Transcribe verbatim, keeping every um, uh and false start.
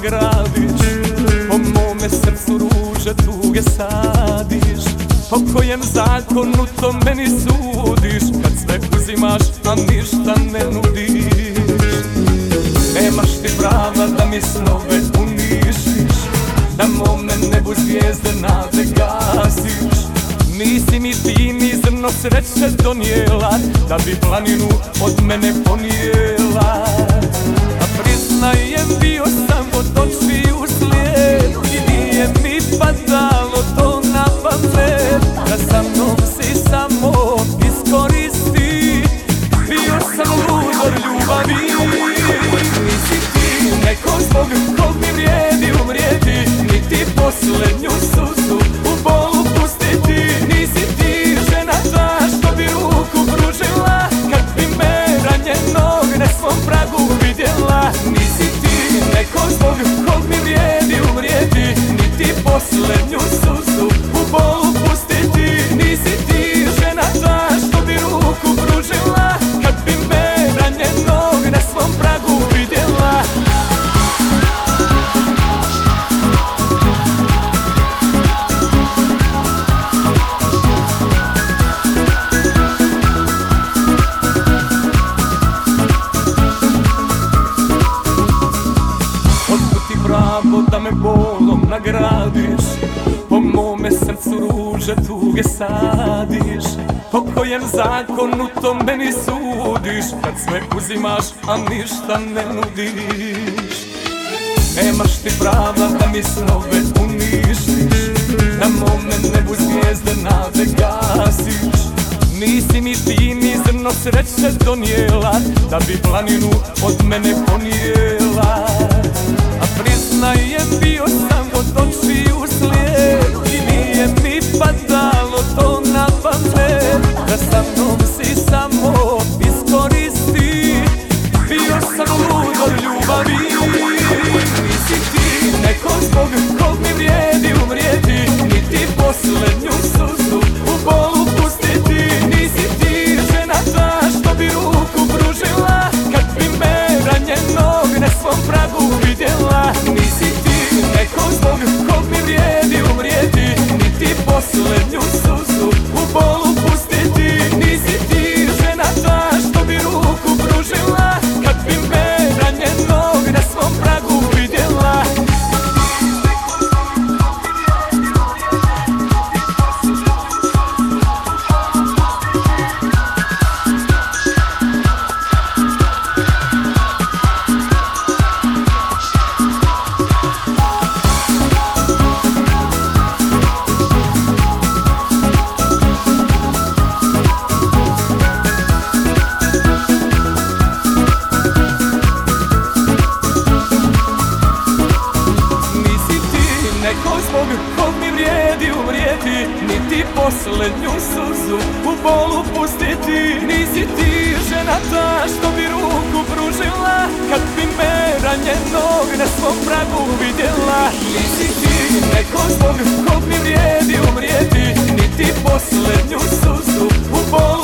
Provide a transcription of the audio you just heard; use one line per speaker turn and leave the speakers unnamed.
nagradiš, po mome srcu ruže tuge sadiš, po kojem zakonu to meni sudiš, kad sve uzimaš, a ništa ne nudiš. Nemaš ti prava da mi snove uništiš, da mome nebu zvijezde nade gasiš. Nisi mi ti ni zrno sreće donijela, da bi planinu od mene ponijela. A priznajem, bio sam od očiju slijed i nije mi padalo to na pamet, da sa mnom si samo iskoristi. Bio sam ludor ljubavi, nisi ti neko zbog kog mi vrijedi umrijeti, niti posljednju suzu u bolu pustiti. Nisi ti žena ta što bi ruku pružila, kad bi me ranjenog na svom pragu vidjela. Nisi ti neko zbog kog mi vrijedi umrijeti, niti posljednju suzu u bolu pustiti. Nisi ti žena ta što bi ruku pružila, kad bi me ranjenog na svom pragu vidjela. Pravo da me bolom nagradiš, po mome srcu ruže tuge sadiš, po kojem zakonu to meni sudiš, kad sve uzimaš, a ništa ne nudiš. Nemaš ti prava da mi snove uništiš, na mome nebu zvijezde nade gasiš. Nisi mi ti ni zrno sreće donijela, da bi planinu od mene ponijela. A priznajem, bio sam od očiju slijed i nije mi padalo to na pamet, da sa mnom si samo iskoristi. Bio sam ludor ljubavi, nisi ti neko zbog kog mi vrijedi umrijeti, niti posljednju suzu u bolu pustiti. Nisi ti žena ta što bi ruku pružila, kad bi me ranjenog na svom pragu vidjela. Nisi ti neko zbog kog mi vrijedi umrijeti, niti posljednju suzu u bolu pustiti. Nisi ti žena ta što bi ruku pružila, kad bi me ranjenog na svom pragu vidjela. Neko zbog kog mi vrijedi umrijeti, niti posljednju suzu u bolu pustiti. Nisi ti žena ta što bi ruku pružila, kad bi me ranjenog na svom pragu vidjela. Nisi ti neko zbog kog mi vrijedi umrijeti, niti posljednju suzu u bolu